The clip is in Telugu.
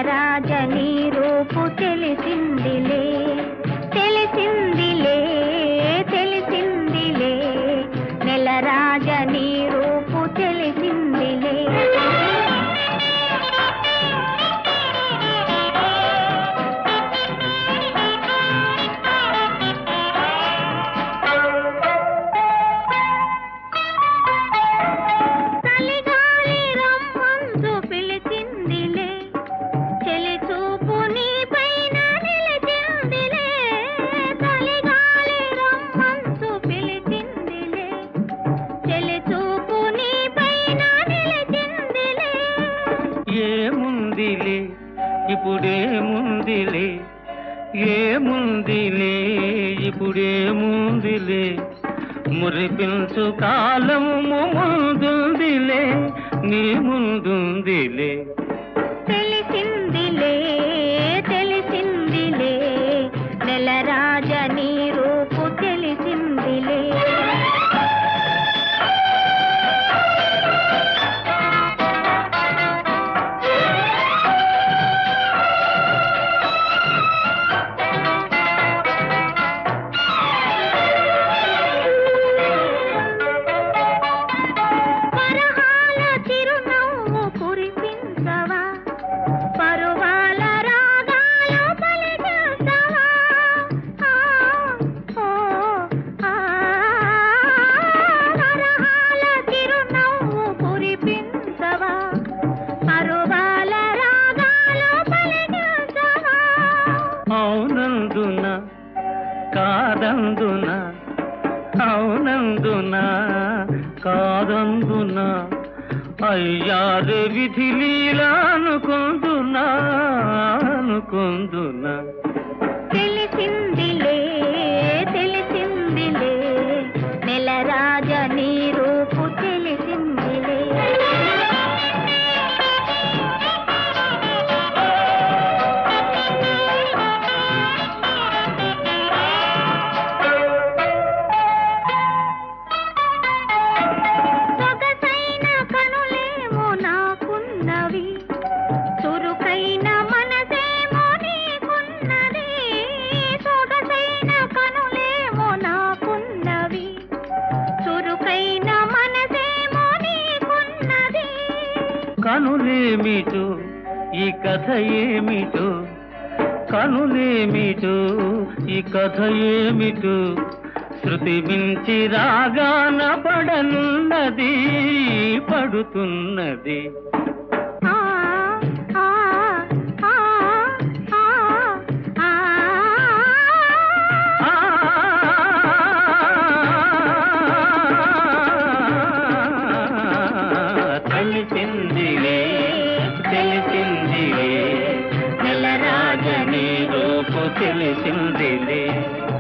నెలరాజని రూపు తెలిసిందిలే తెలిసిందిలే తెలిసిందిలే నెలరాజని రూపు తెలిసిందిలే ఏముందిలే ఇప్పుడేముందిలే ఏముందిలే ఇప్పుడేముందిలే మురిపించు కాలము ముందుందిలే నీ ముందుందిలే తెలిసిందిలే తెలిసిందిలే నెలరాజని రూపు తెలిసిందిలే అవునందున కాదందున అవునందున కాదందున అయ్యారే విధి లీలా అనుకుందునా అనుకుందునా తెలిసిందిలే తెలిసిందిలే నెలరాజని రూపు తెలిసిందిలే చురుకైన మనసేమో నీకున్నది సొగసైన కనులేమో నాకున్నవి చురుకైన మనసేమో నీకున్నది కనులేమిటో ఈ కథ ఏమిటో కనులేమిటో ఈ కథ ఏమిటో శృతి మించి రాగాన పడనున్నది పడుతున్నది తెలిసిందిలే తెలిసిందిలే నెలరాజని రూపు తెలిసిందిలే